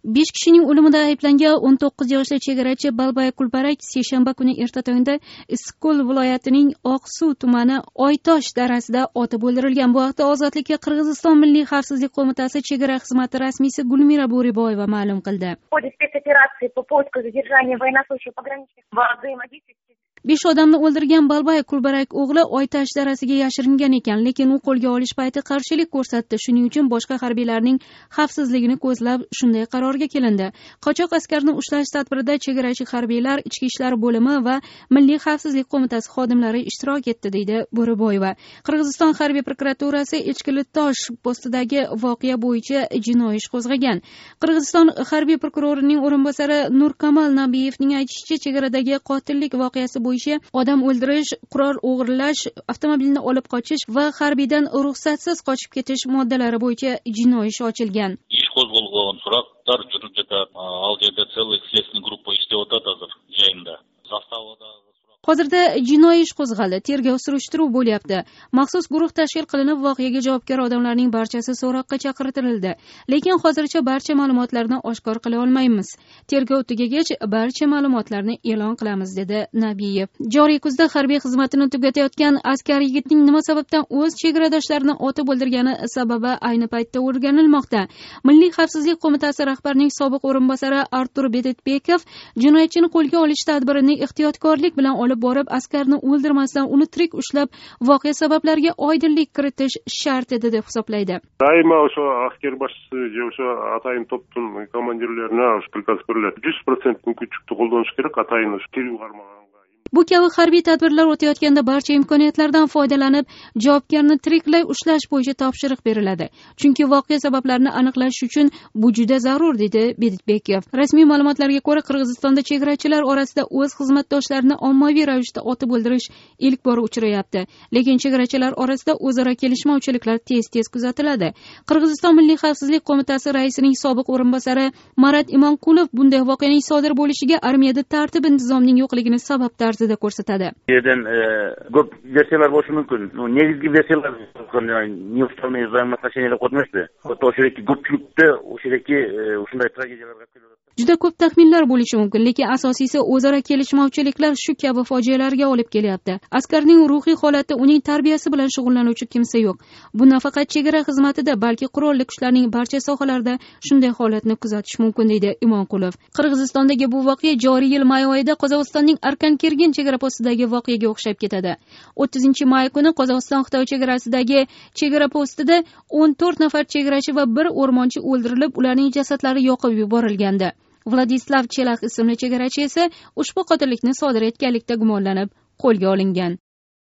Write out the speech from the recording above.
5 kishining o'limida ayblangan 19 yoshli chegarachi Balbay Kulbarak seshanba kuni erta tongda Issiqko'l viloyatining Oqsuv tumani Oytosh darasida otib o'ldirilgan. Bu haqda Ozodlikka Qirg'iziston Milliy xavfsizlik qo'mitasi chegara xizmati rasmiysi Gulmira Bo'riboyeva ma'lum qildi. 5 odamni o'ldirgan Balbay Kulbarak o'g'li Oytosh darasiga yashiringan ekan, lekin u qo'lga olish payti qarshilik ko'rsatdi. Shuning uchun boshqa harbiylarning xavfsizligini ko'zlab shunday qarorga kelindi. Qochoq askarni ushlash tadbirida chegarachi harbiylar, ichki ishlar bo'limi va Milliy xavfsizlik qo'mitasi xodimlari ishtirok etdi, deydi Bo'riboyeva. Qirg'iziston harbiy prokuraturasi Echkilitosh postidagi voqea bo'yicha jinoiy ish qo'zg'agan. Qirg'iziston harbiy prokurorining o'rinbosari Nurkamal Nabiyevning aytishicha, chegaradagi qotillik voqeasi bo'yicha odam o'ldirish, qurol o'g'irlash, avtomobilni olib qochish va harbiydan ruxsatsiz qochib ketish moddalari bo'yicha jinoiy ish ochilgan. Ish qo'zg'algan so'roqlar жүріп жатат. Ал жерде целый следственный группа иштеп атат hozir joyinda. Zastavada Hozirda jinoiy ish qo'zg'aldi, tergov surishtiruv bo'lyapti. Maxsus guruh tashkil qilinib, voqeaga javobgar odamlarning barchasi so'roqqa chaqirtirildi. Lekin hozircha barcha ma'lumotlarni oshkor qila olmaymiz. Tergov tugagach, barcha ma'lumotlarni e'lon qilamiz, dedi Nabiyev. Joriy kuzda harbiy xizmatini tugatayotgan askar yigitning nima sababdan o'z chegaradoshlarini otib o'ldirgani sababi ayni paytda o'rganilmoqda. Milliy xavfsizlik qo'mitasi rahbarining sobiq o'rinbosari Artur Bedetbekov jinoyatchini qo'lga olish tadbirini ehtiyotkorlik bilan olib borib, askarni o'ldirmasdan uni tirik ushlab, voqea sabablariga oydinlik kiritish shart edi deb hisoblaydi. Daima o'sha askar boshchisi va o'sha atayin to'pning komandirlariga prikaz beriladi. 100% kuchni qo'llanish kerak, atayin tergov qarmag'anga. Bu kabi harbiy tadbirlar o'tayotganda barcha imkoniyatlardan foydalanib, javobgarni tiriklay ushlash bo'yicha topshiriq beriladi. Chunki voqea sabablarini aniqlash uchun bu juda zarur, dedi Bedetbekov. Rasmiy ma'lumotlarga ko'ra, Qirg'izistonda chegarachilar orasida o'z xizmatdoshlarini ommaviy ravishda otib o'ldirish ilk bor uchrayapti. Lekin chegarachilar orasida o'zaro kelishmovchiliklar tez-tez kuzatiladi. Qirg'iziston Milliy xavfsizlik qo'mitasi raisining sobiq o'rinbosari Marat Imonqulov bunday voqeaning sodir bo'lishiga armiyada tartib-intizomning yo'qligini sabab tarzida ko'rsatadi. Yerdan ko'p versiyalar bo'lishi mumkin. Negizgi versiyalar неуставные взаимоотношения qo'ymoqda. O'sha ko'pchilikda o'shadagi shunday tragediyalarga Juda ko'p taxminlar bo'lishi mumkin, lekin asosiysi o'zaro kelishmovchiliklar shu kabi fojialarga olib kelyapti. Askarning ruhiy holati, uning tarbiyasi bilan shug'ullanuvchi kimsa yo'q. Bu nafaqat chegara xizmatida, balki qurolli kuchlarning barcha sohalarida shunday holatni kuzatish mumkin, deydi Imonqulov. Qirg'izistondagi bu voqea joriy yil may oyida Qozog'istonning Arkan-Kergen chegara postidagi voqeaga o'xshab ketadi. 30-may kuni Qozog'iston-Xitoy chegarasidagi chegara postida 14 nafar chegarachi va bir o'rmonchi o'ldirilib, ularning jasadlari yoqib yuborilgandi. Vladislav Chelax ismli chegarachi esa ushbu qotillikni sodir etganlikda gumonlanib qo'lga olingan.